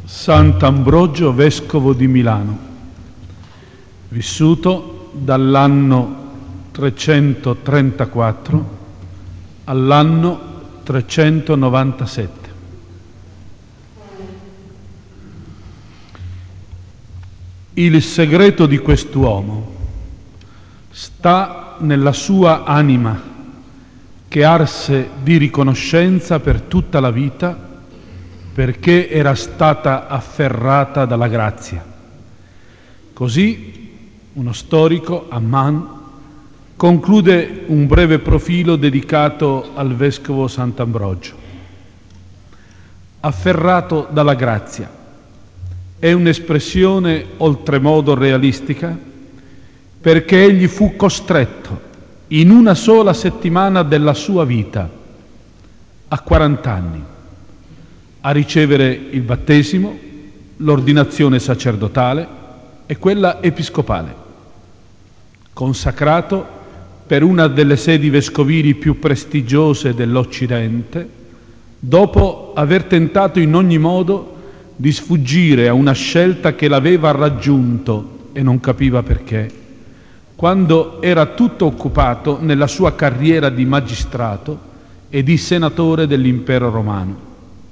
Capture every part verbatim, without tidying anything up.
Sant'Ambrogio, vescovo di Milano, vissuto dall'anno trecentotrentaquattro all'anno trecentonovantasette. Il segreto di quest'uomo sta nella sua anima, che arse di riconoscenza per tutta la vita, perché era stata afferrata dalla grazia. Così uno storico, Amman, conclude un breve profilo dedicato al vescovo Sant'Ambrogio. Afferrato dalla grazia è un'espressione oltremodo realistica, perché egli fu costretto in una sola settimana della sua vita, a quaranta anni, a ricevere il battesimo, l'ordinazione sacerdotale e quella episcopale, consacrato per una delle sedi vescovili più prestigiose dell'Occidente, dopo aver tentato in ogni modo di sfuggire a una scelta che l'aveva raggiunto e non capiva perché, quando era tutto occupato nella sua carriera di magistrato e di senatore dell'impero romano.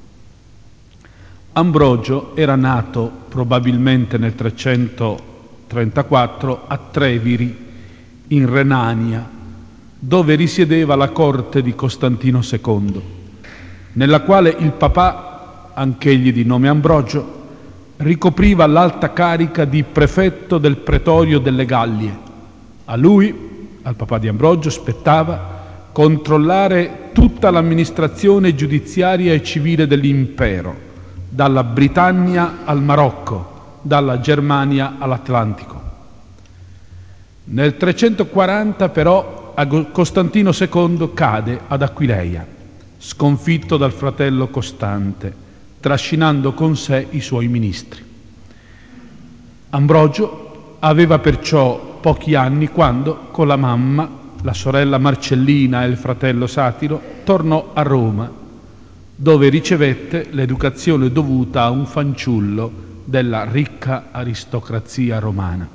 Ambrogio era nato probabilmente nel trecentotrentaquattro a Treviri, in Renania, dove risiedeva la corte di Costantino secondo, nella quale il papà, anch'egli di nome Ambrogio, ricopriva l'alta carica di prefetto del pretorio delle Gallie. A lui, al papà di Ambrogio, spettava controllare tutta l'amministrazione giudiziaria e civile dell'impero, dalla Britannia al Marocco, dalla Germania all'Atlantico. Nel trecentoquaranta però Costantino secondo cade ad Aquileia, sconfitto dal fratello Costante, trascinando con sé i suoi ministri. Ambrogio aveva perciò pochi anni quando, con la mamma, la sorella Marcellina e il fratello Satiro, tornò a Roma, dove ricevette l'educazione dovuta a un fanciullo della ricca aristocrazia romana.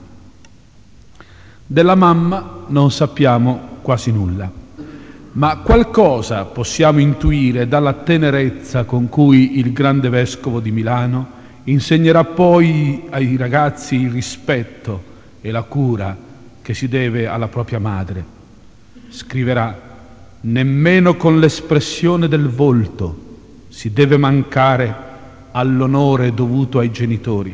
Della mamma non sappiamo quasi nulla, ma qualcosa possiamo intuire dalla tenerezza con cui il grande vescovo di Milano insegnerà poi ai ragazzi il rispetto e la cura che si deve alla propria madre. Scriverà: nemmeno con l'espressione del volto si deve mancare all'onore dovuto ai genitori.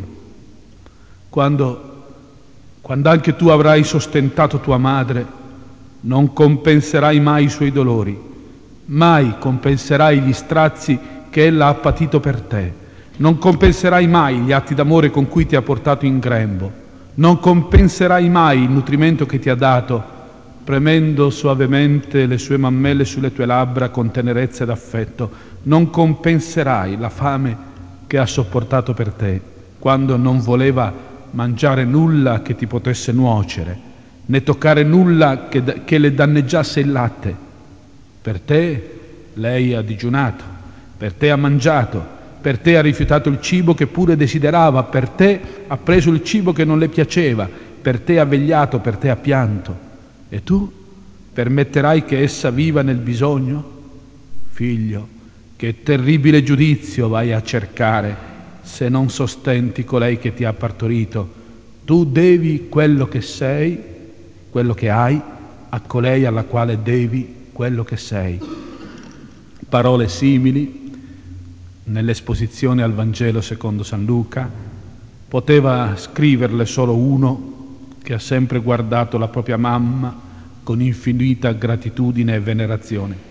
Quando, quando anche tu avrai sostentato tua madre, non compenserai mai i suoi dolori, mai compenserai gli strazi che ella ha patito per te, non compenserai mai gli atti d'amore con cui ti ha portato in grembo, non compenserai mai il nutrimento che ti ha dato, premendo suavemente le sue mammelle sulle tue labbra con tenerezza ed affetto. Non compenserai la fame che ha sopportato per te, quando non voleva mangiare nulla che ti potesse nuocere, né toccare nulla che, che le danneggiasse il latte. Per te lei ha digiunato, per te ha mangiato, per te ha rifiutato il cibo che pure desiderava, per te ha preso il cibo che non le piaceva, per te ha vegliato, per te ha pianto. E tu permetterai che essa viva nel bisogno? Figlio, che terribile giudizio vai a cercare se non sostenti colei che ti ha partorito. Tu devi quello che sei, quello che hai, a colei alla quale devi quello che sei. Parole simili nell'esposizione al Vangelo secondo San Luca poteva scriverle solo uno che ha sempre guardato la propria mamma con infinita gratitudine e venerazione.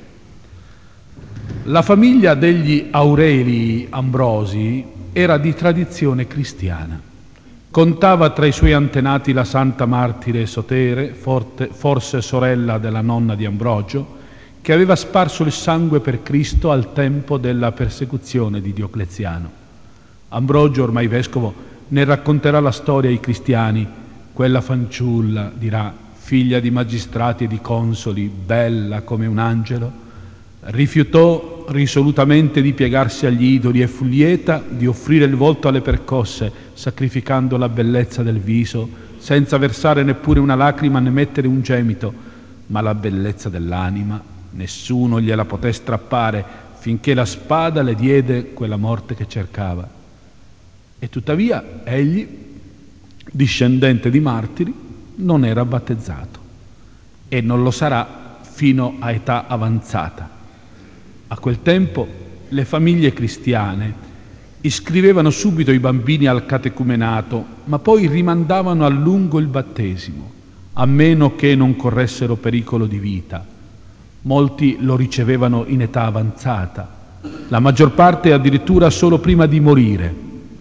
La famiglia degli Aureli Ambrosi era di tradizione cristiana. Contava tra i suoi antenati la santa martire Sotere, forte, forse sorella della nonna di Ambrogio, che aveva sparso il sangue per Cristo al tempo della persecuzione di Diocleziano. Ambrogio, ormai vescovo, ne racconterà la storia ai cristiani. Quella fanciulla, dirà, figlia di magistrati e di consoli, bella come un angelo, rifiutò rifiutò risolutamente di piegarsi agli idoli e fu lieta di offrire il volto alle percosse, sacrificando la bellezza del viso, senza versare neppure una lacrima né mettere un gemito, ma la bellezza dell'anima nessuno gliela poté strappare finché la spada le diede quella morte che cercava. E tuttavia egli, discendente di martiri, non era battezzato e non lo sarà fino a età avanzata. A quel tempo le famiglie cristiane iscrivevano subito i bambini al catecumenato, ma poi rimandavano a lungo il battesimo, a meno che non corressero pericolo di vita. Molti lo ricevevano in età avanzata, la maggior parte addirittura solo prima di morire.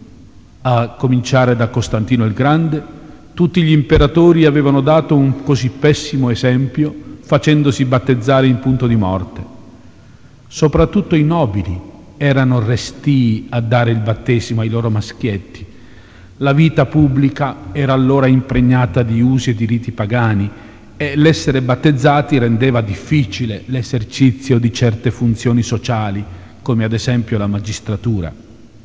A cominciare da Costantino il Grande, tutti gli imperatori avevano dato un così pessimo esempio, facendosi battezzare in punto di morte. Soprattutto i nobili erano restii a dare il battesimo ai loro maschietti. La vita pubblica era allora impregnata di usi e di riti pagani e l'essere battezzati rendeva difficile l'esercizio di certe funzioni sociali, come ad esempio la magistratura.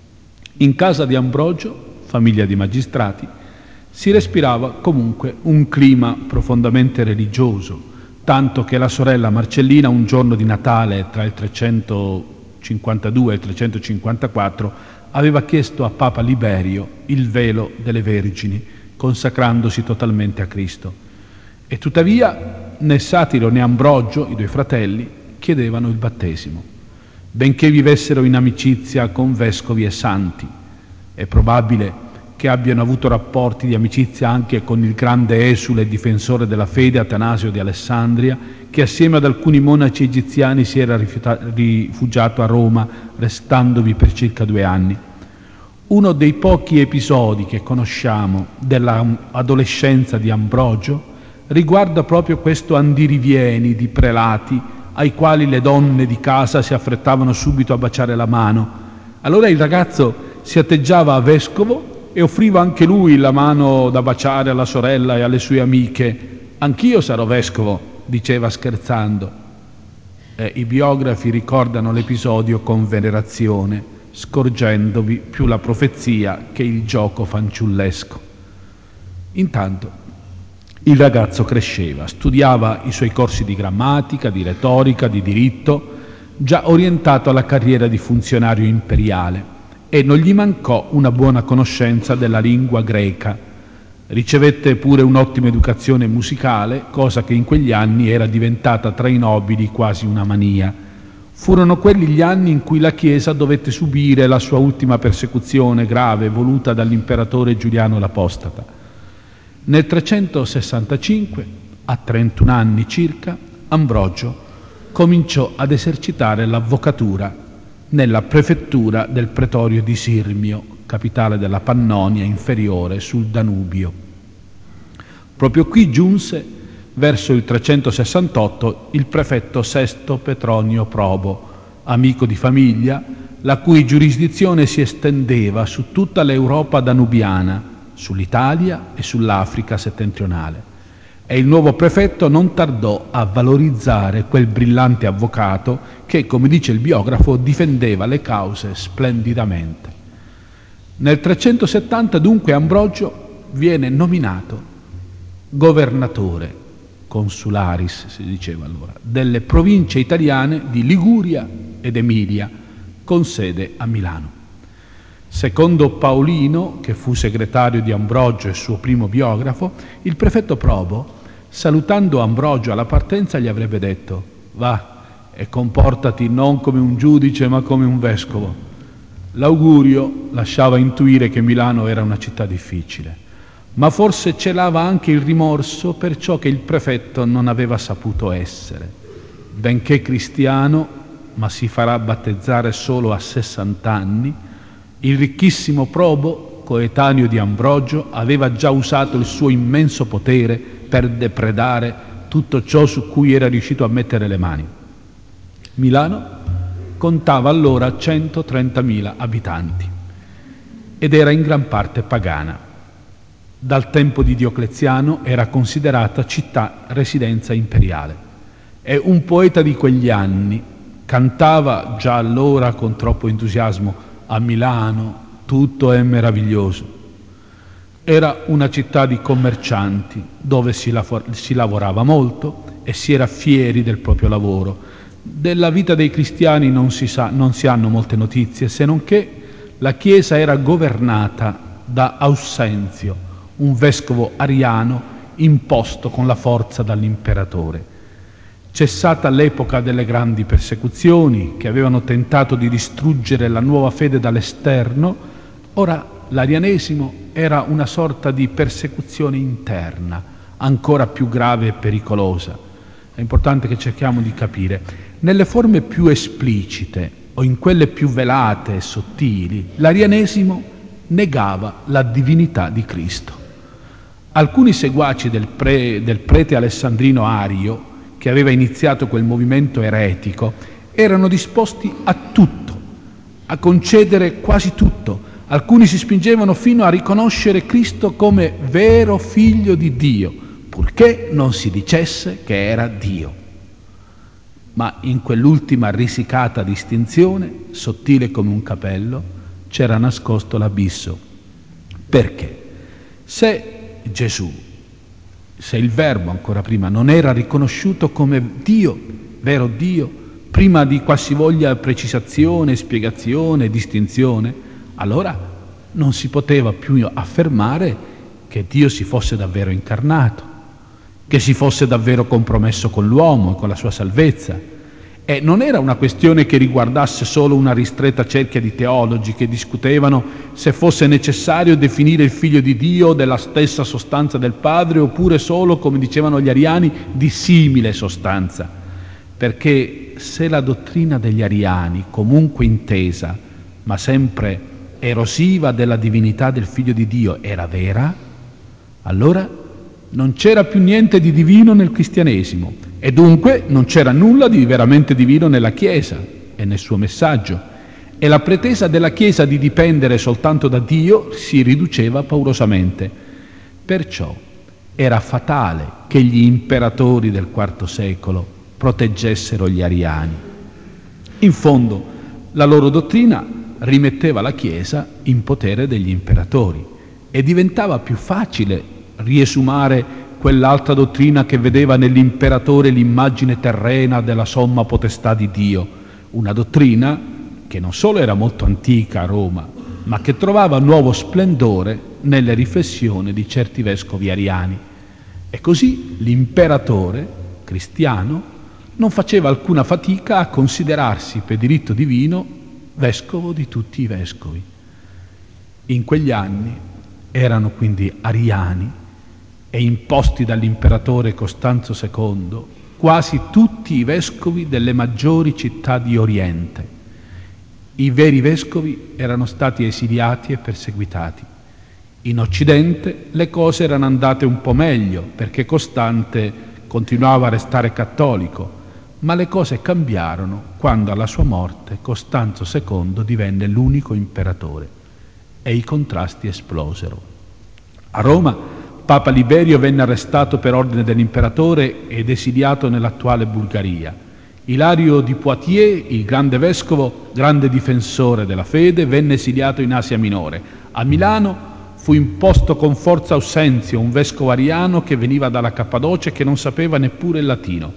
In casa di Ambrogio, famiglia di magistrati, si respirava comunque un clima profondamente religioso, tanto che la sorella Marcellina un giorno di Natale tra il trecentocinquantadue e il trecentocinquantaquattro aveva chiesto a Papa Liberio il velo delle Vergini, consacrandosi totalmente a Cristo. E tuttavia né Satiro né Ambrogio, i due fratelli, chiedevano il battesimo, benché vivessero in amicizia con vescovi e santi. È probabile che abbiano avuto rapporti di amicizia anche con il grande esule e difensore della fede Atanasio di Alessandria, che assieme ad alcuni monaci egiziani si era rifugiato a Roma, restandovi per circa due anni. Uno dei pochi episodi che conosciamo dell'adolescenza di Ambrogio riguarda proprio questo andirivieni di prelati ai quali le donne di casa si affrettavano subito a baciare la mano. Allora il ragazzo si atteggiava a vescovo e offriva anche lui la mano da baciare alla sorella e alle sue amiche. «Anch'io sarò vescovo», diceva scherzando. Eh, I biografi ricordano l'episodio con venerazione, scorgendovi più la profezia che il gioco fanciullesco. Intanto il ragazzo cresceva, studiava i suoi corsi di grammatica, di retorica, di diritto, già orientato alla carriera di funzionario imperiale, e non gli mancò una buona conoscenza della lingua greca. Ricevette pure un'ottima educazione musicale, cosa che in quegli anni era diventata tra i nobili quasi una mania. Furono quelli gli anni in cui la Chiesa dovette subire la sua ultima persecuzione grave voluta dall'imperatore Giuliano l'Apostata. Nel trecentosessantacinque, a trentuno anni circa, Ambrogio cominciò ad esercitare l'avvocatura nella prefettura del pretorio di Sirmio, capitale della Pannonia inferiore sul Danubio. Proprio qui giunse, verso il trecentosessantotto, il prefetto Sesto Petronio Probo, amico di famiglia, la cui giurisdizione si estendeva su tutta l'Europa danubiana, sull'Italia e sull'Africa settentrionale. E il nuovo prefetto non tardò a valorizzare quel brillante avvocato che, come dice il biografo, difendeva le cause splendidamente. Nel trecentosettanta dunque Ambrogio viene nominato governatore, consularis si diceva allora, delle province italiane di Liguria ed Emilia, con sede a Milano. Secondo Paolino, che fu segretario di Ambrogio e suo primo biografo, il prefetto Probo, salutando Ambrogio alla partenza, gli avrebbe detto: «Va e comportati non come un giudice ma come un vescovo». L'augurio lasciava intuire che Milano era una città difficile, ma forse celava anche il rimorso per ciò che il prefetto non aveva saputo essere. Benché cristiano, ma si farà battezzare solo a sessanta anni, il ricchissimo Probo, coetaneo di Ambrogio, aveva già usato il suo immenso potere per depredare tutto ciò su cui era riuscito a mettere le mani. Milano contava allora centotrentamila abitanti ed era in gran parte pagana. Dal tempo di Diocleziano era considerata città residenza imperiale. E un poeta di quegli anni, Cantava già allora con troppo entusiasmo: a Milano tutto è meraviglioso. Era una città di commercianti dove si, lav- si lavorava molto e si era fieri del proprio lavoro. Della vita dei cristiani non si sa, non si hanno molte notizie, se non che la Chiesa era governata da Aussenzio, un vescovo ariano imposto con la forza dall'imperatore. Cessata l'epoca delle grandi persecuzioni che avevano tentato di distruggere la nuova fede dall'esterno, ora l'arianesimo era una sorta di persecuzione interna, ancora più grave e pericolosa. È importante che cerchiamo di capire. Nelle forme più esplicite o in quelle più velate e sottili, l'arianesimo negava la divinità di Cristo. Alcuni seguaci del, pre, del prete alessandrino Ario, che aveva iniziato quel movimento eretico, erano disposti a tutto, a concedere quasi tutto. Alcuni si spingevano fino a riconoscere Cristo come vero figlio di Dio, purché non si dicesse che era Dio. Ma in quell'ultima risicata distinzione, sottile come un capello, c'era nascosto l'abisso. Perché? Se Gesù, se il Verbo ancora prima non era riconosciuto come Dio, vero Dio, prima di qualsivoglia precisazione, spiegazione, distinzione, allora non si poteva più affermare che Dio si fosse davvero incarnato, che si fosse davvero compromesso con l'uomo e con la sua salvezza. E non era una questione che riguardasse solo una ristretta cerchia di teologi che discutevano se fosse necessario definire il figlio di Dio della stessa sostanza del Padre oppure solo, come dicevano gli ariani, di simile sostanza. Perché se la dottrina degli ariani, comunque intesa, ma sempre erosiva della divinità del figlio di Dio, era vera, allora non c'era più niente di divino nel cristianesimo e dunque non c'era nulla di veramente divino nella Chiesa e nel suo messaggio, e la pretesa della Chiesa di dipendere soltanto da Dio si riduceva paurosamente. Perciò era fatale che gli imperatori del quarto secolo proteggessero gli ariani. In fondo, la loro dottrina rimetteva la Chiesa in potere degli imperatori e diventava più facile riesumare quell'altra dottrina che vedeva nell'imperatore l'immagine terrena della somma potestà di Dio, una dottrina che non solo era molto antica a Roma, ma che trovava nuovo splendore nelle riflessioni di certi vescovi ariani. E così l'imperatore cristiano non faceva alcuna fatica a considerarsi per diritto divino vescovo di tutti i vescovi. In quegli anni erano quindi ariani e imposti dall'imperatore Costanzo secondo quasi tutti i vescovi delle maggiori città di Oriente. I veri vescovi erano stati esiliati e perseguitati. In Occidente le cose erano andate un po' meglio perché Costante continuava a restare cattolico, ma le cose cambiarono quando alla sua morte Costanzo secondo divenne l'unico imperatore e i contrasti esplosero. A Roma Papa Liberio venne arrestato per ordine dell'imperatore ed esiliato nell'attuale Bulgaria. Ilario di Poitiers, il grande vescovo, grande difensore della fede, venne esiliato in Asia Minore. A Milano fu imposto con forza Aussenzio, un vescovo ariano che veniva dalla Cappadocia e che non sapeva neppure il latino.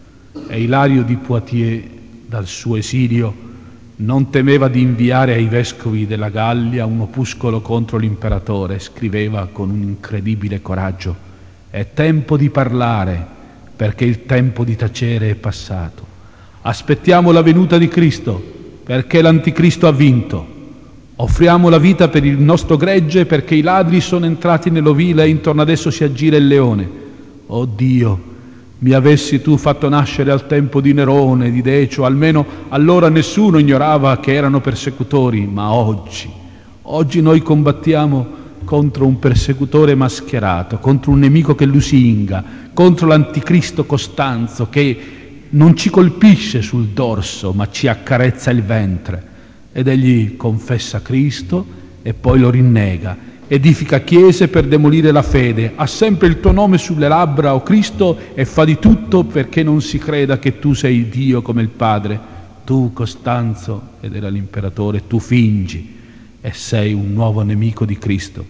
E Ilario di Poitiers, dal suo esilio, non temeva di inviare ai vescovi della Gallia un opuscolo contro l'imperatore. Scriveva con un incredibile coraggio: è tempo di parlare, perché il tempo di tacere è passato. Aspettiamo la venuta di Cristo, perché l'anticristo ha vinto. Offriamo la vita per il nostro gregge, perché i ladri sono entrati nell'ovile e intorno ad esso si aggira il leone. Oh Dio, mi avessi tu fatto nascere al tempo di Nerone, di Decio, almeno allora nessuno ignorava che erano persecutori, ma oggi, oggi noi combattiamo contro un persecutore mascherato, contro un nemico che lusinga, contro l'anticristo Costanzo che non ci colpisce sul dorso, ma ci accarezza il ventre. Ed egli confessa Cristo e poi lo rinnega. Edifica chiese per demolire la fede, ha sempre il tuo nome sulle labbra, o Cristo, e fa di tutto perché non si creda che tu sei Dio come il Padre. tu, Costanzo, ed era l'imperatore, tu fingi e sei un nuovo nemico di Cristo.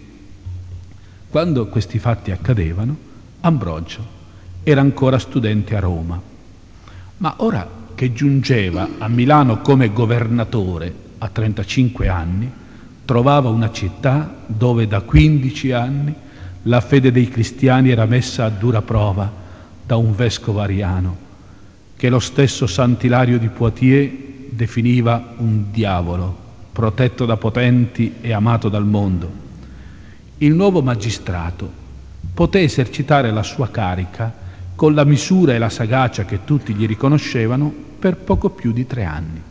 Quando questi fatti accadevano, Ambrogio era ancora studente a Roma, ma ora che giungeva a Milano come governatore a trentacinque anni, trovava una città dove da quindici anni la fede dei cristiani era messa a dura prova da un vescovo ariano, che lo stesso Sant'Ilario di Poitiers definiva un diavolo, protetto da potenti e amato dal mondo. Il nuovo magistrato poté esercitare la sua carica con la misura e la sagacia che tutti gli riconoscevano per poco più di tre anni.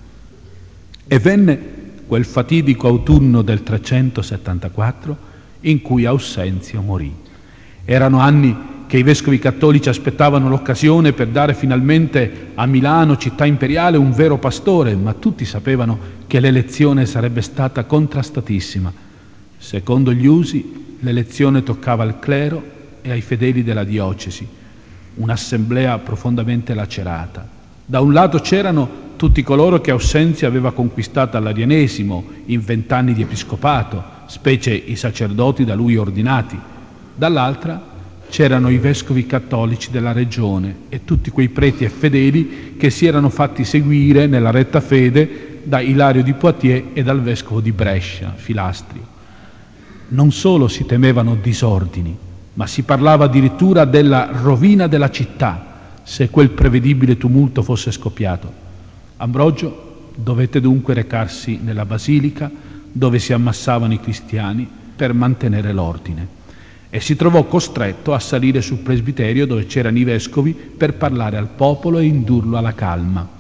E venne quel fatidico autunno del trecentosettantaquattro in cui Aussenzio morì. Erano anni che i vescovi cattolici aspettavano l'occasione per dare finalmente a Milano, città imperiale, un vero pastore, ma tutti sapevano che l'elezione sarebbe stata contrastatissima. Secondo gli usi, l'elezione toccava al clero e ai fedeli della diocesi, un'assemblea profondamente lacerata. Da un lato c'erano tutti coloro che Aussenzio aveva conquistato all'Arianesimo in vent'anni di episcopato, specie i sacerdoti da lui ordinati. Dall'altra c'erano i vescovi cattolici della regione e tutti quei preti e fedeli che si erano fatti seguire nella retta fede da Ilario di Poitiers e dal vescovo di Brescia, Filastrio. Non solo si temevano disordini, ma si parlava addirittura della rovina della città se quel prevedibile tumulto fosse scoppiato. Ambrogio dovette dunque recarsi nella basilica dove si ammassavano i cristiani per mantenere l'ordine e si trovò costretto a salire sul presbiterio dove c'erano i vescovi per parlare al popolo e indurlo alla calma.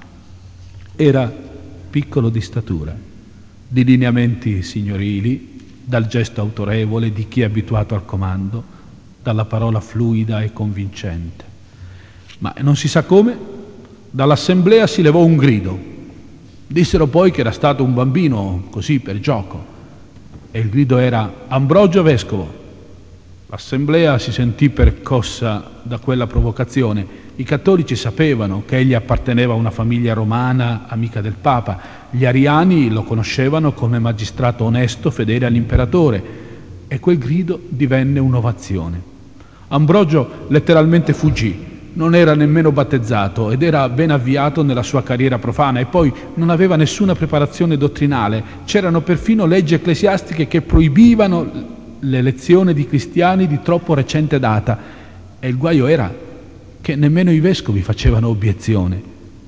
Era piccolo di statura, di lineamenti signorili, dal gesto autorevole di chi è abituato al comando, dalla parola fluida e convincente. Ma non si sa come, dall'assemblea si levò un grido. Dissero poi che era stato un bambino, così per gioco, e il grido era: Ambrogio vescovo. L'assemblea si sentì percossa da quella provocazione. I cattolici sapevano che egli apparteneva a una famiglia romana amica del Papa. Gli ariani lo conoscevano come magistrato onesto, fedele all'imperatore, e quel grido divenne un'ovazione. Ambrogio letteralmente fuggì. Non era nemmeno battezzato ed era ben avviato nella sua carriera profana e poi non aveva nessuna preparazione dottrinale. C'erano perfino leggi ecclesiastiche che proibivano l'elezione di cristiani di troppo recente data, e il guaio era che nemmeno i vescovi facevano obiezione.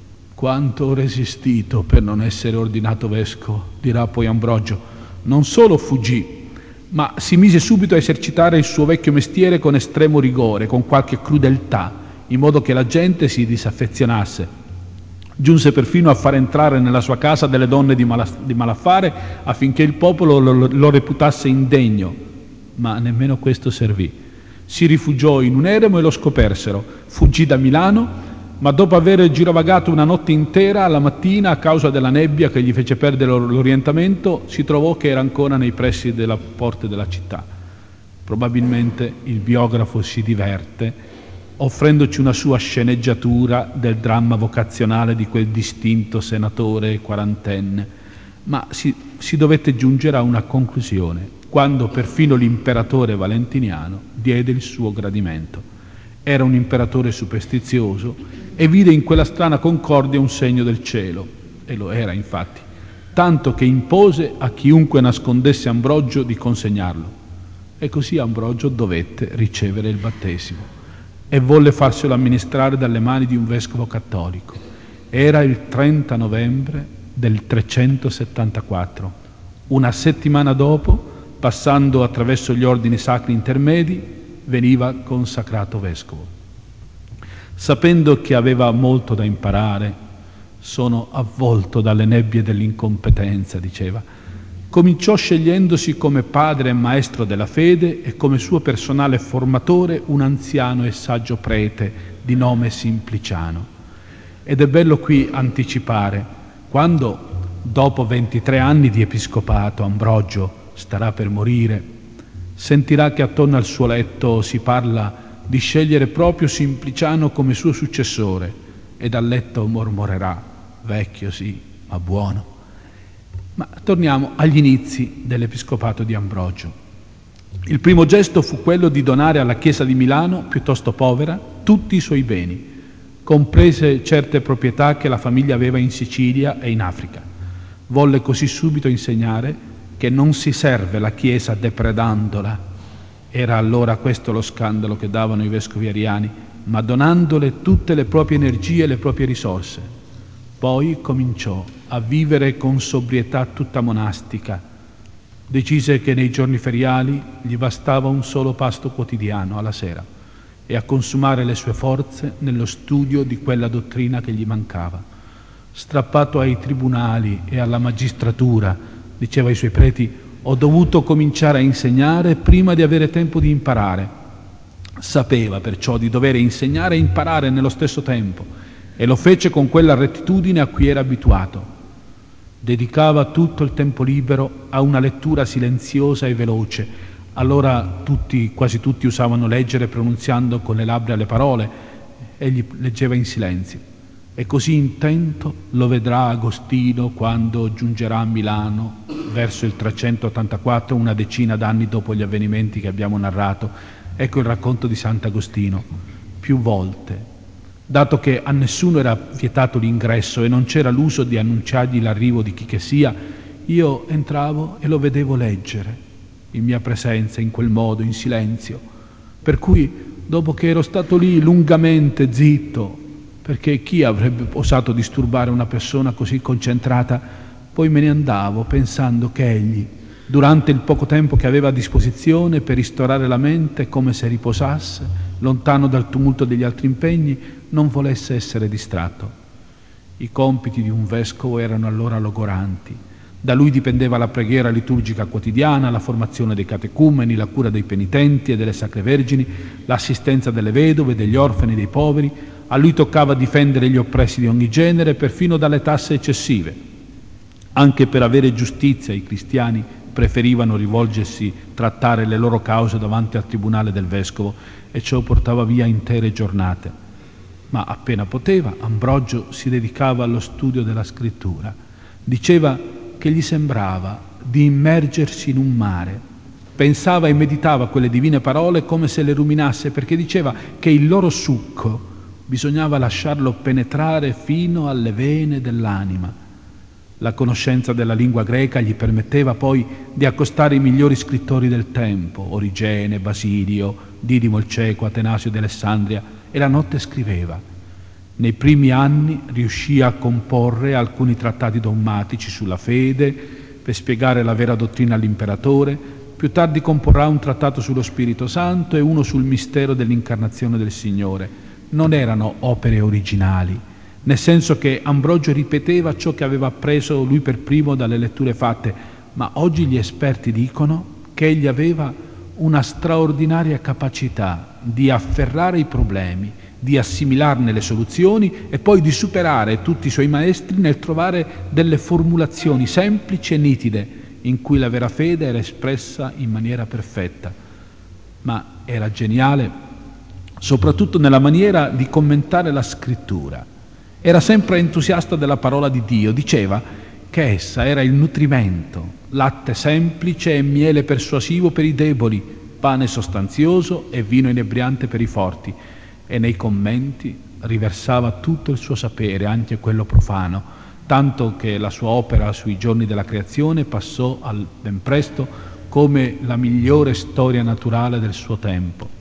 Quanto ho resistito per non essere ordinato vescovo, dirà poi Ambrogio. Non solo fuggì, ma si mise subito a esercitare il suo vecchio mestiere con estremo rigore, con qualche crudeltà, in modo che la gente si disaffezionasse. Giunse perfino a far entrare nella sua casa delle donne di, mala, di malaffare affinché il popolo lo, lo reputasse indegno. Ma nemmeno questo servì. Si rifugiò in un eremo e lo scopersero. Fuggì da Milano, ma dopo aver girovagato una notte intera, alla mattina, a causa della nebbia che gli fece perdere l'orientamento, si trovò che era ancora nei pressi della porte della città. Probabilmente il biografo si diverte offrendoci una sua sceneggiatura del dramma vocazionale di quel distinto senatore quarantenne, ma si, si dovette giungere a una conclusione quando perfino l'imperatore Valentiniano diede il suo gradimento. Era un imperatore superstizioso e vide in quella strana concordia un segno del cielo, e lo era infatti, tanto che impose a chiunque nascondesse Ambrogio di consegnarlo. E così Ambrogio dovette ricevere il battesimo e volle farselo amministrare dalle mani di un vescovo cattolico. Era il trenta novembre del trecentosettantaquattro. Una settimana dopo, passando attraverso gli ordini sacri intermedi, veniva consacrato vescovo. Sapendo che aveva molto da imparare, sono avvolto dalle nebbie dell'incompetenza, diceva. Cominciò scegliendosi come padre e maestro della fede e come suo personale formatore un anziano e saggio prete di nome Simpliciano. Ed è bello qui anticipare, quando, dopo ventitré anni di episcopato, Ambrogio starà per morire, sentirà che attorno al suo letto si parla di scegliere proprio Simpliciano come suo successore, e dal letto mormorerà: vecchio sì, ma buono. Ma torniamo agli inizi dell'episcopato di Ambrogio. Il primo gesto fu quello di donare alla Chiesa di Milano, piuttosto povera, tutti i suoi beni, comprese certe proprietà che la famiglia aveva in Sicilia e in Africa. Volle così subito insegnare che non si serve la Chiesa depredandola, era allora questo lo scandalo che davano i vescovi ariani, ma donandole tutte le proprie energie e le proprie risorse. Poi cominciò a vivere con sobrietà tutta monastica. Decise che nei giorni feriali gli bastava un solo pasto quotidiano alla sera e a consumare le sue forze nello studio di quella dottrina che gli mancava. Strappato ai tribunali e alla magistratura, diceva ai suoi preti, ho dovuto cominciare a insegnare prima di avere tempo di imparare. Sapeva perciò di dover insegnare e imparare nello stesso tempo e lo fece con quella rettitudine a cui era abituato. Dedicava tutto il tempo libero a una lettura silenziosa e veloce. Allora tutti, quasi tutti usavano leggere pronunziando con le labbra le parole, egli leggeva in silenzio. E così intento lo vedrà Agostino quando giungerà a Milano verso il trecentottantaquattro, una decina d'anni dopo gli avvenimenti che abbiamo narrato. Ecco il racconto di Sant'Agostino. Più volte, dato che a nessuno era vietato l'ingresso e non c'era l'uso di annunciargli l'arrivo di chi che sia, io entravo e lo vedevo leggere in mia presenza, in quel modo, in silenzio. Per cui, dopo che ero stato lì lungamente zitto, perché chi avrebbe osato disturbare una persona così concentrata, poi me ne andavo pensando che egli, durante il poco tempo che aveva a disposizione per ristorare la mente, come se riposasse, lontano dal tumulto degli altri impegni, non volesse essere distratto. I compiti di un vescovo erano allora logoranti. Da lui dipendeva la preghiera liturgica quotidiana, la formazione dei catecumeni, la cura dei penitenti e delle sacre vergini, l'assistenza delle vedove, degli orfani, dei poveri. A lui toccava difendere gli oppressi di ogni genere, perfino dalle tasse eccessive. Anche per avere giustizia i cristiani preferivano rivolgersi, trattare le loro cause davanti al tribunale del vescovo, e ciò portava via intere giornate. Ma appena poteva, Ambrogio si dedicava allo studio della scrittura. Diceva che gli sembrava di immergersi in un mare. Pensava e meditava quelle divine parole come se le ruminasse, perché diceva che il loro succo bisognava lasciarlo penetrare fino alle vene dell'anima. La conoscenza della lingua greca gli permetteva poi di accostare i migliori scrittori del tempo, Origene, Basilio, Didimo il Ceco, Atanasio di Alessandria, e la notte scriveva. Nei primi anni riuscì a comporre alcuni trattati dogmatici sulla fede per spiegare la vera dottrina all'imperatore. Più tardi comporrà un trattato sullo Spirito Santo e uno sul mistero dell'incarnazione del Signore. Non erano opere originali, nel senso che Ambrogio ripeteva ciò che aveva appreso lui per primo dalle letture fatte, ma oggi gli esperti dicono che egli aveva una straordinaria capacità di afferrare i problemi, di assimilarne le soluzioni e poi di superare tutti i suoi maestri nel trovare delle formulazioni semplici e nitide in cui la vera fede era espressa in maniera perfetta. Ma era geniale soprattutto nella maniera di commentare la scrittura. Era sempre entusiasta della parola di Dio, diceva che essa era il nutrimento, latte semplice e miele persuasivo per i deboli, pane sostanzioso e vino inebriante per i forti, e nei commenti riversava tutto il suo sapere, anche quello profano, tanto che la sua opera sui giorni della creazione passò al, ben presto come la migliore storia naturale del suo tempo.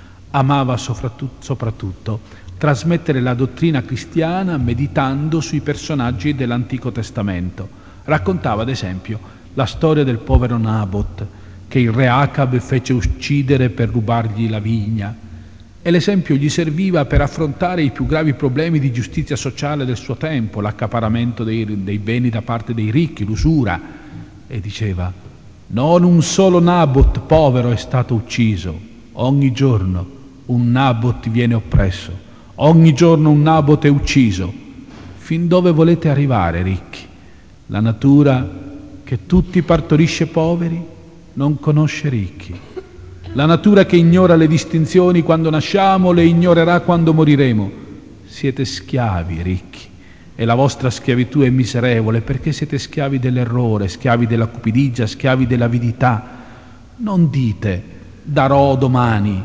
Amava soprattutto, soprattutto trasmettere la dottrina cristiana meditando sui personaggi dell'Antico Testamento. Raccontava ad esempio la storia del povero Nabot che il re Acab fece uccidere per rubargli la vigna, e l'esempio gli serviva per affrontare i più gravi problemi di giustizia sociale del suo tempo, l'accaparramento dei, dei beni da parte dei ricchi, l'usura, e diceva: non un solo Nabot povero è stato ucciso, ogni giorno un Nabot viene oppresso, ogni giorno un Nabot è ucciso. Fin dove volete arrivare, ricchi? La natura che tutti partorisce poveri non conosce ricchi. La natura che ignora le distinzioni quando nasciamo le ignorerà quando moriremo. Siete schiavi, ricchi, e la vostra schiavitù è miserevole perché siete schiavi dell'errore, schiavi della cupidigia, schiavi dell'avidità. Non dite darò domani.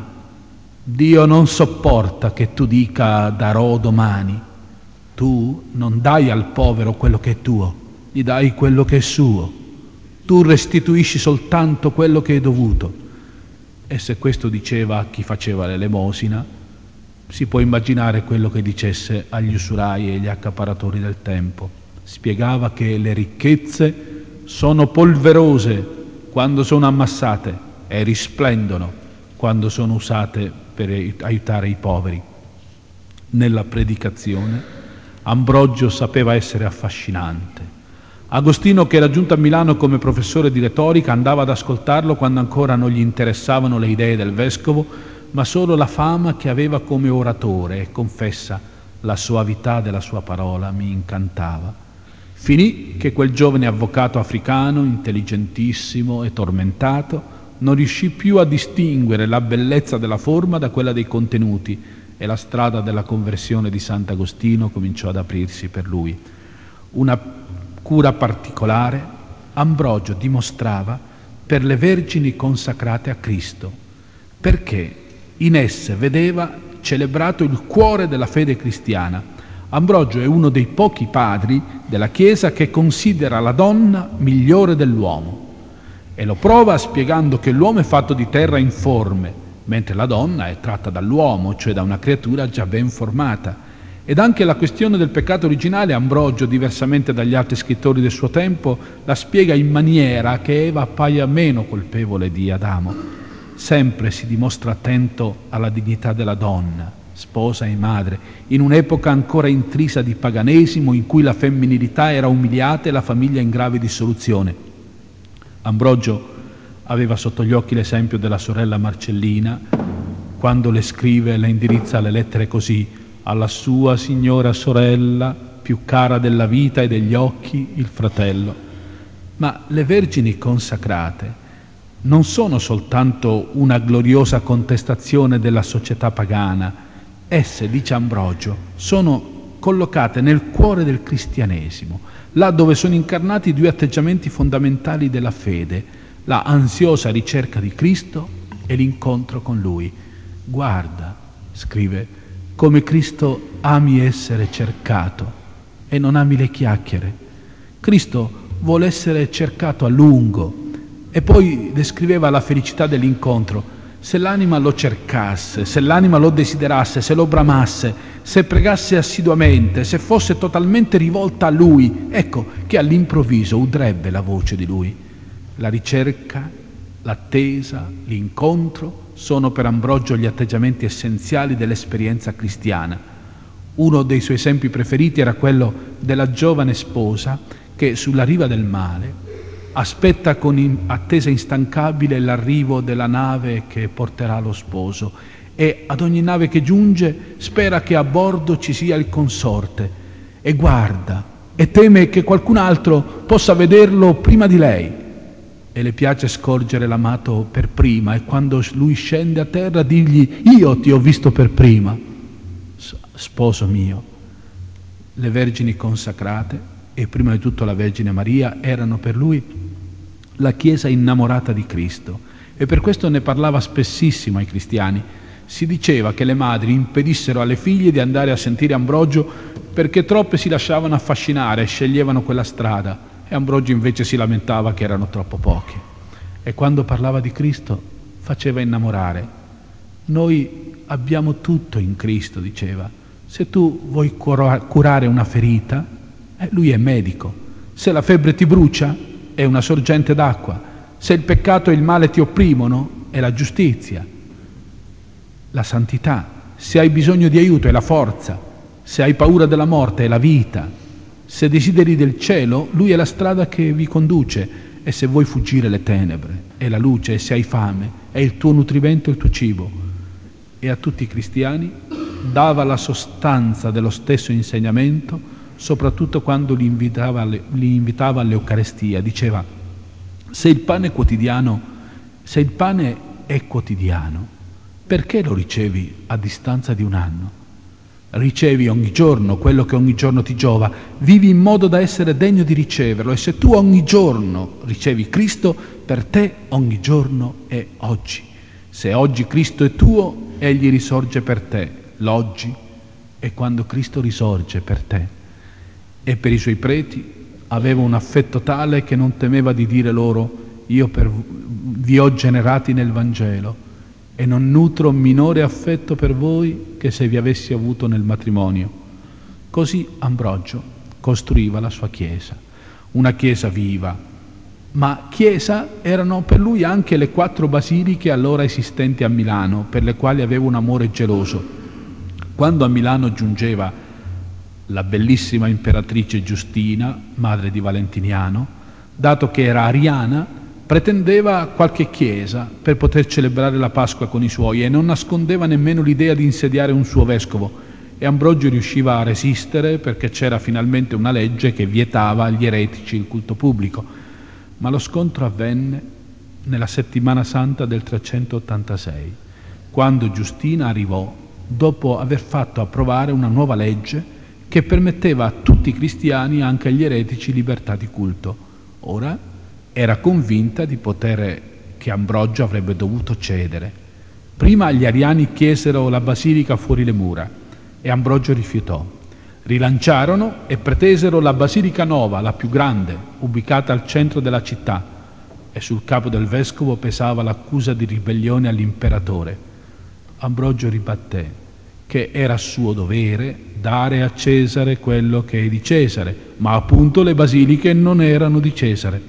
Dio non sopporta che tu dica darò domani. Tu non dai al povero quello che è tuo, gli dai quello che è suo. Tu restituisci soltanto quello che è dovuto. E se questo diceva a chi faceva l'elemosina, si può immaginare quello che dicesse agli usurai e agli accaparatori del tempo. Spiegava che le ricchezze sono polverose quando sono ammassate e risplendono quando sono usate per aiutare i poveri. Nella predicazione Ambrogio sapeva essere affascinante. Agostino, che era giunto a Milano come professore di retorica, andava ad ascoltarlo quando ancora non gli interessavano le idee del vescovo, ma solo la fama che aveva come oratore, e confessa la soavità della sua parola mi incantava. Finì che quel giovane avvocato africano, intelligentissimo e tormentato, non riuscì più a distinguere la bellezza della forma da quella dei contenuti, e la strada della conversione di Sant'Agostino cominciò ad aprirsi per lui. Una cura particolare Ambrogio dimostrava per le vergini consacrate a Cristo, perché in esse vedeva celebrato il cuore della fede cristiana. Ambrogio è uno dei pochi padri della Chiesa che considera la donna migliore dell'uomo, e lo prova spiegando che l'uomo è fatto di terra informe, mentre la donna è tratta dall'uomo, cioè da una creatura già ben formata. Ed anche la questione del peccato originale Ambrogio, diversamente dagli altri scrittori del suo tempo, la spiega in maniera che Eva appaia meno colpevole di Adamo. Sempre si dimostra attento alla dignità della donna, sposa e madre, in un'epoca ancora intrisa di paganesimo in cui la femminilità era umiliata e la famiglia in grave dissoluzione. Ambrogio aveva sotto gli occhi l'esempio della sorella Marcellina, quando le scrive e le indirizza le lettere così: alla sua signora sorella, più cara della vita e degli occhi, il fratello. Ma le vergini consacrate non sono soltanto una gloriosa contestazione della società pagana, esse, dice Ambrogio, sono collocate nel cuore del cristianesimo, là dove sono incarnati due atteggiamenti fondamentali della fede: la ansiosa ricerca di Cristo e l'incontro con Lui. Guarda, scrive, come Cristo ami essere cercato e non ami le chiacchiere. Cristo vuole essere cercato a lungo. E poi descriveva la felicità dell'incontro. Se l'anima lo cercasse, se l'anima lo desiderasse, se lo bramasse, se pregasse assiduamente, se fosse totalmente rivolta a Lui, ecco che all'improvviso udrebbe la voce di Lui. La ricerca, l'attesa, l'incontro sono per Ambrogio gli atteggiamenti essenziali dell'esperienza cristiana. Uno dei suoi esempi preferiti era quello della giovane sposa che sulla riva del mare aspetta con attesa instancabile l'arrivo della nave che porterà lo sposo, e ad ogni nave che giunge spera che a bordo ci sia il consorte, e guarda e teme che qualcun altro possa vederlo prima di lei, e le piace scorgere l'amato per prima, e quando lui scende a terra dirgli: io ti ho visto per prima. Sposo mio, le vergini consacrate, e prima di tutto la Vergine Maria, erano per lui la Chiesa innamorata di Cristo, e per questo ne parlava spessissimo ai cristiani. Si diceva che le madri impedissero alle figlie di andare a sentire Ambrogio perché troppe si lasciavano affascinare e sceglievano quella strada, e Ambrogio invece si lamentava che erano troppo poche. E quando parlava di Cristo faceva innamorare. Noi abbiamo tutto in Cristo, diceva. Se tu vuoi curare una ferita, eh, lui è medico. Se la febbre ti brucia, è una sorgente d'acqua. Se il peccato e il male ti opprimono, è la giustizia, la santità. Se hai bisogno di aiuto, è la forza. Se hai paura della morte, è la vita. Se desideri del cielo, lui è la strada che vi conduce. E se vuoi fuggire le tenebre, è la luce. E se hai fame, è il tuo nutrimento e il tuo cibo. E a tutti i cristiani dava la sostanza dello stesso insegnamento, soprattutto quando li invitava, alle, li invitava all'Eucarestia. Diceva: se il pane quotidiano, se il pane è quotidiano, perché lo ricevi a distanza di un anno? Ricevi ogni giorno quello che ogni giorno ti giova, vivi in modo da essere degno di riceverlo, e se tu ogni giorno ricevi Cristo, per te ogni giorno è oggi. Se oggi Cristo è tuo, Egli risorge per te. L'oggi è quando Cristo risorge per te. E per i suoi preti aveva un affetto tale che non temeva di dire loro: io per, vi ho generati nel Vangelo e non nutro minore affetto per voi che se vi avessi avuto nel matrimonio. Così Ambrogio costruiva la sua chiesa, una chiesa viva, ma chiesa erano per lui anche le quattro basiliche allora esistenti a Milano, per le quali aveva un amore geloso. Quando a Milano giungeva la bellissima imperatrice Giustina, madre di Valentiniano, dato che era ariana, pretendeva qualche chiesa per poter celebrare la Pasqua con i suoi e non nascondeva nemmeno l'idea di insediare un suo vescovo, e Ambrogio riusciva a resistere perché c'era finalmente una legge che vietava agli eretici il culto pubblico. Ma lo scontro avvenne nella settimana santa del trecentottantasei, quando Giustina arrivò dopo aver fatto approvare una nuova legge che permetteva a tutti i cristiani, anche agli eretici, libertà di culto. Ora era convinta di poter, che Ambrogio avrebbe dovuto cedere. Prima gli ariani chiesero la basilica fuori le mura e Ambrogio rifiutò. Rilanciarono e pretesero la basilica nuova, la più grande, ubicata al centro della città, e sul capo del vescovo pesava l'accusa di ribellione all'imperatore. Ambrogio ribatté che era suo dovere dare a Cesare quello che è di Cesare, ma appunto le basiliche non erano di Cesare.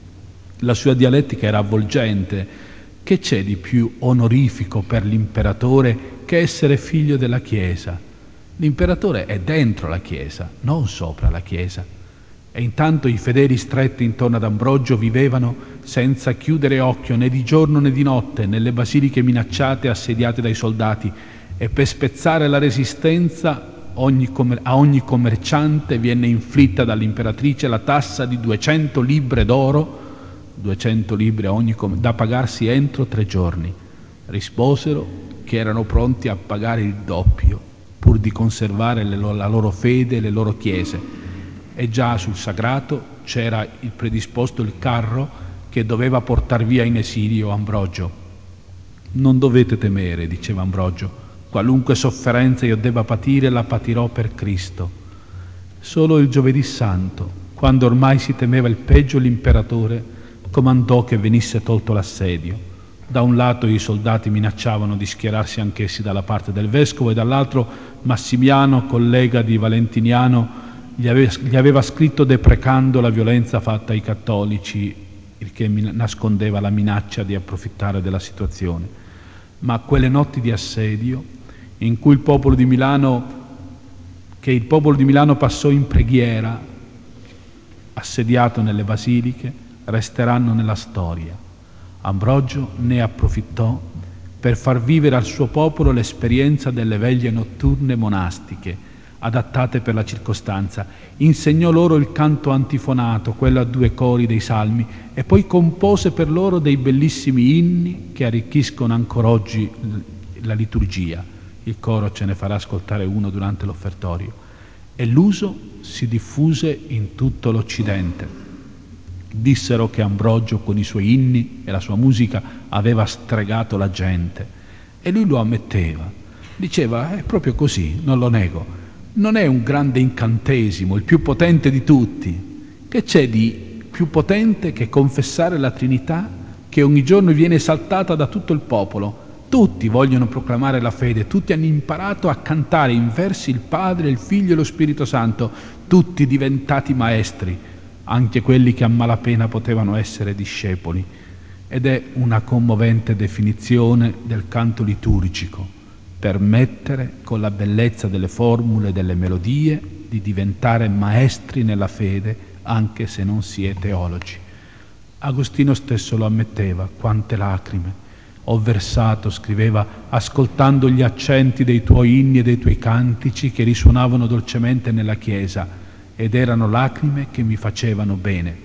La sua dialettica era avvolgente. Che c'è di più onorifico per l'imperatore che essere figlio della Chiesa? L'imperatore è dentro la Chiesa, non sopra la Chiesa. E intanto i fedeli stretti intorno ad Ambrogio vivevano senza chiudere occhio né di giorno né di notte nelle basiliche minacciate e assediate dai soldati, e per spezzare la resistenza ogni com- a ogni commerciante viene inflitta dall'imperatrice la tassa di duecento libbre d'oro, duecento libbre a ogni com- da pagarsi entro tre giorni. Risposero che erano pronti a pagare il doppio pur di conservare le lo- la loro fede e le loro chiese. E già sul sagrato c'era il predisposto il carro che doveva portar via in esilio Ambrogio. Non dovete temere, diceva Ambrogio, qualunque sofferenza io debba patire la patirò per Cristo. Solo il giovedì santo, quando ormai si temeva il peggio, l'imperatore comandò che venisse tolto l'assedio. Da un lato i soldati minacciavano di schierarsi anch'essi dalla parte del vescovo, e dall'altro Massimiano, collega di Valentiniano, gli aveva, gli aveva scritto deprecando la violenza fatta ai cattolici, il che nascondeva la minaccia di approfittare della situazione. Ma quelle notti di assedio, in cui il popolo di Milano, che il popolo di Milano passò in preghiera, assediato nelle basiliche, resteranno nella storia. Ambrogio ne approfittò per far vivere al suo popolo l'esperienza delle veglie notturne monastiche, adattate per la circostanza. Insegnò loro il canto antifonato, quello a due cori dei salmi, e poi compose per loro dei bellissimi inni che arricchiscono ancora oggi la liturgia. Il coro ce ne farà ascoltare uno durante l'offertorio. E l'uso si diffuse in tutto l'Occidente. Dissero che Ambrogio con i suoi inni e la sua musica aveva stregato la gente, e lui lo ammetteva. Diceva: è proprio così, non lo nego. Non è un grande incantesimo, il più potente di tutti. Che c'è di più potente che confessare la Trinità, che ogni giorno viene esaltata da tutto il popolo? Tutti vogliono proclamare la fede, tutti hanno imparato a cantare in versi il Padre, il Figlio e lo Spirito Santo, tutti diventati maestri, anche quelli che a malapena potevano essere discepoli. Ed è una commovente definizione del canto liturgico: permettere, con la bellezza delle formule e delle melodie, di diventare maestri nella fede, anche se non si è teologi. Agostino stesso lo ammetteva: quante lacrime ho versato, scriveva, ascoltando gli accenti dei tuoi inni e dei tuoi cantici che risuonavano dolcemente nella chiesa, ed erano lacrime che mi facevano bene.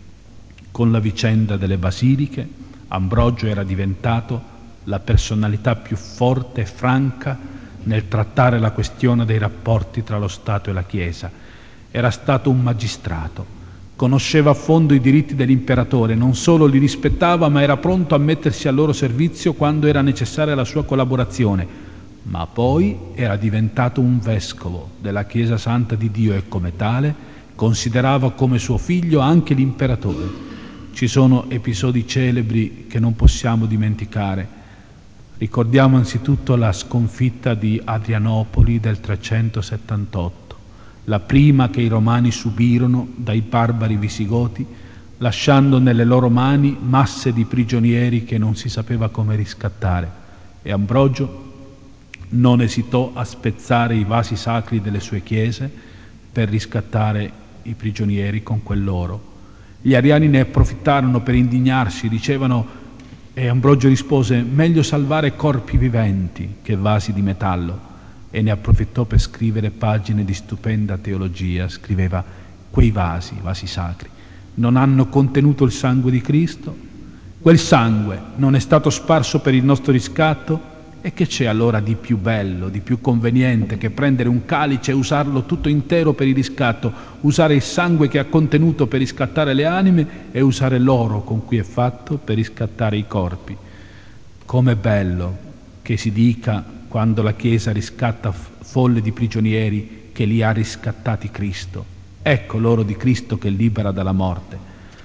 Con la vicenda delle basiliche, Ambrogio era diventato la personalità più forte e franca nel trattare la questione dei rapporti tra lo Stato e la Chiesa. Era stato un magistrato, conosceva a fondo i diritti dell'imperatore, non solo li rispettava, ma era pronto a mettersi al loro servizio quando era necessaria la sua collaborazione. Ma poi era diventato un vescovo della Chiesa Santa di Dio e come tale considerava come suo figlio anche l'imperatore. Ci sono episodi celebri che non possiamo dimenticare. Ricordiamo anzitutto la sconfitta di Adrianopoli del trecentosettantotto, la prima che i romani subirono dai barbari visigoti, lasciando nelle loro mani masse di prigionieri che non si sapeva come riscattare. E Ambrogio non esitò a spezzare i vasi sacri delle sue chiese per riscattare i prigionieri con quell'oro. Gli ariani ne approfittarono per indignarsi, dicevano, e Ambrogio rispose: meglio salvare corpi viventi che vasi di metallo. E ne approfittò per scrivere pagine di stupenda teologia. Scriveva: quei vasi, vasi sacri, non hanno contenuto il sangue di Cristo? Quel sangue non è stato sparso per il nostro riscatto? E che c'è allora di più bello, di più conveniente che prendere un calice e usarlo tutto intero per il riscatto, usare il sangue che ha contenuto per riscattare le anime e usare l'oro con cui è fatto per riscattare i corpi? Com'è bello che si dica, quando la Chiesa riscatta folle di prigionieri, che li ha riscattati Cristo. Ecco l'oro di Cristo che libera dalla morte.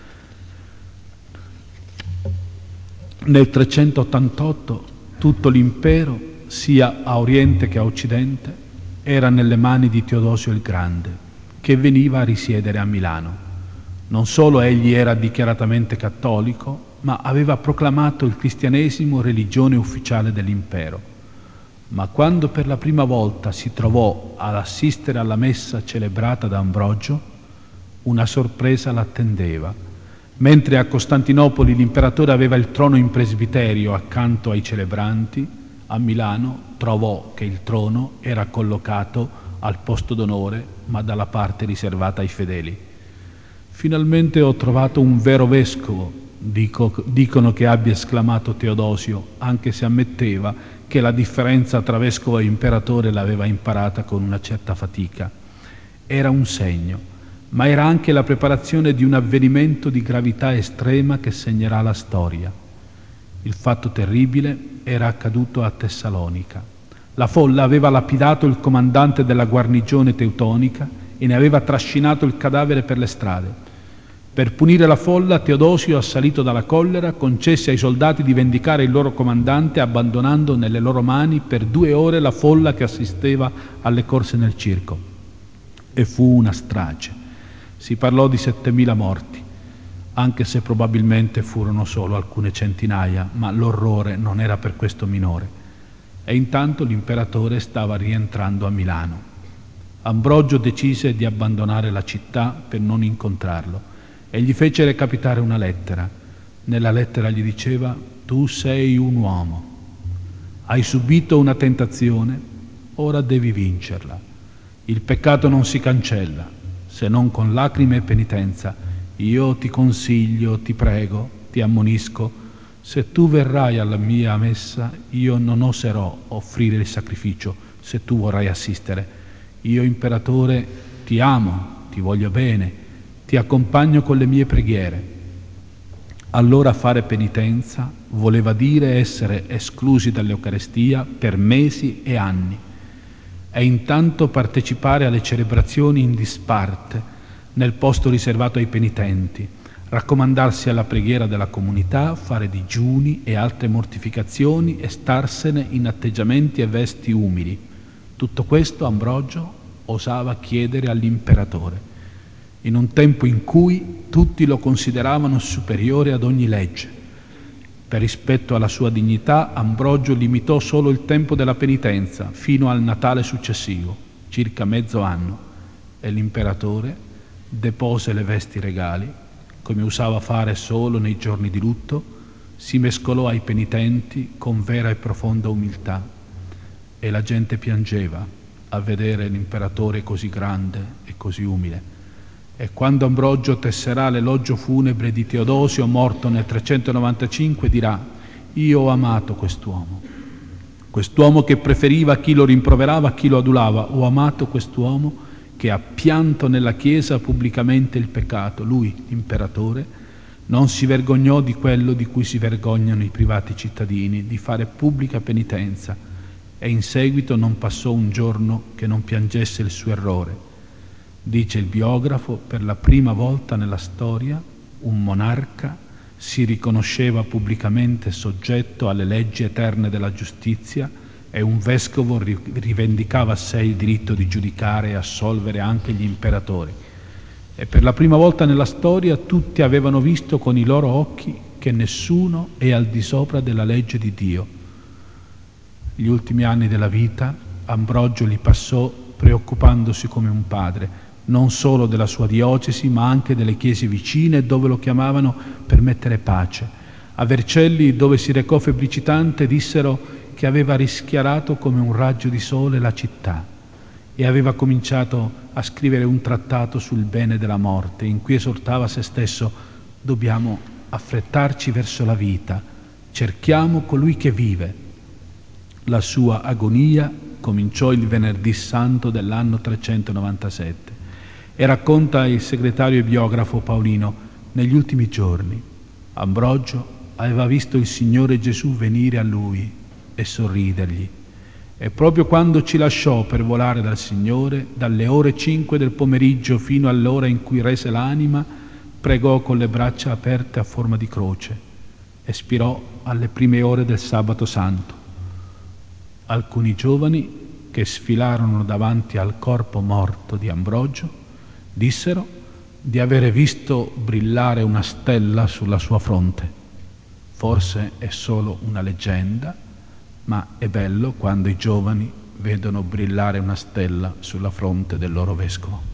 Nel trecentottantotto tutto l'impero, sia a Oriente che a Occidente, era nelle mani di Teodosio il Grande, che veniva a risiedere a Milano. Non solo egli era dichiaratamente cattolico, ma aveva proclamato il cristianesimo religione ufficiale dell'impero. Ma quando per la prima volta si trovò ad assistere alla messa celebrata da Ambrogio, una sorpresa l'attendeva. Mentre a Costantinopoli l'imperatore aveva il trono in presbiterio accanto ai celebranti, a Milano trovò che il trono era collocato al posto d'onore, ma dalla parte riservata ai fedeli. Finalmente ho trovato un vero vescovo, dico, dicono che abbia esclamato Teodosio, anche se ammetteva che la differenza tra vescovo e imperatore l'aveva imparata con una certa fatica. Era un segno, ma era anche la preparazione di un avvenimento di gravità estrema che segnerà la storia. Il fatto terribile era accaduto a Tessalonica. La folla aveva lapidato il comandante della guarnigione teutonica e ne aveva trascinato il cadavere per le strade. Per punire la folla, Teodosio, assalito dalla collera, concesse ai soldati di vendicare il loro comandante, abbandonando nelle loro mani per due ore la folla che assisteva alle corse nel circo. E fu una strage. Si parlò di settemila morti, anche se probabilmente furono solo alcune centinaia, ma l'orrore non era per questo minore. E intanto l'imperatore stava rientrando a Milano. Ambrogio decise di abbandonare la città per non incontrarlo e gli fece recapitare una lettera. Nella lettera gli diceva: tu sei un uomo, hai subito una tentazione, ora devi vincerla. Il peccato non si cancella se non con lacrime e penitenza. Io ti consiglio, ti prego, ti ammonisco, se tu verrai alla mia messa, io non oserò offrire il sacrificio se tu vorrai assistere. Io, imperatore, ti amo, ti voglio bene, ti accompagno con le mie preghiere. Allora fare penitenza voleva dire essere esclusi dall'Eucarestia per mesi e anni, e intanto partecipare alle celebrazioni in disparte nel posto riservato ai penitenti, raccomandarsi alla preghiera della comunità, fare digiuni e altre mortificazioni e starsene in atteggiamenti e vesti umili. Tutto questo Ambrogio osava chiedere all'imperatore, in un tempo in cui tutti lo consideravano superiore ad ogni legge. Per rispetto alla sua dignità, Ambrogio limitò solo il tempo della penitenza fino al Natale successivo, circa mezzo anno, e l'imperatore depose le vesti regali, come usava fare solo nei giorni di lutto, si mescolò ai penitenti con vera e profonda umiltà, e la gente piangeva a vedere l'imperatore così grande e così umile. E quando Ambrogio tesserà l'elogio funebre di Teodosio, morto nel trecentonovantacinque, dirà: io ho amato quest'uomo, Quest'uomo che preferiva chi lo rimproverava a chi lo adulava. Ho amato quest'uomo che ha pianto nella Chiesa pubblicamente il peccato. Lui, l'imperatore, non si vergognò di quello di cui si vergognano i privati cittadini, di fare pubblica penitenza, e in seguito non passò un giorno che non piangesse il suo errore. Dice il biografo, per la prima volta nella storia un monarca si riconosceva pubblicamente soggetto alle leggi eterne della giustizia e un vescovo rivendicava a sé il diritto di giudicare e assolvere anche gli imperatori. E per la prima volta nella storia tutti avevano visto con i loro occhi che nessuno è al di sopra della legge di Dio. Gli ultimi anni della vita Ambrogio li passò preoccupandosi come un padre, non solo della sua diocesi, ma anche delle chiese vicine dove lo chiamavano per mettere pace. A Vercelli, dove si recò febbricitante, dissero che aveva rischiarato come un raggio di sole la città e aveva cominciato a scrivere un trattato sul bene della morte, in cui esortava se stesso: dobbiamo affrettarci verso la vita, cerchiamo colui che vive. La sua agonia cominciò il venerdì santo dell'anno trecentonovantasette e racconta il segretario e biografo Paolino: negli ultimi giorni Ambrogio aveva visto il Signore Gesù venire a lui e sorridergli, e proprio quando ci lasciò per volare dal Signore, dalle ore cinque del pomeriggio fino all'ora in cui rese l'anima, pregò con le braccia aperte a forma di croce e spirò alle prime ore del sabato santo. Alcuni giovani che sfilarono davanti al corpo morto di Ambrogio dissero di avere visto brillare una stella sulla sua fronte. Forse è solo una leggenda, ma è bello quando i giovani vedono brillare una stella sulla fronte del loro vescovo.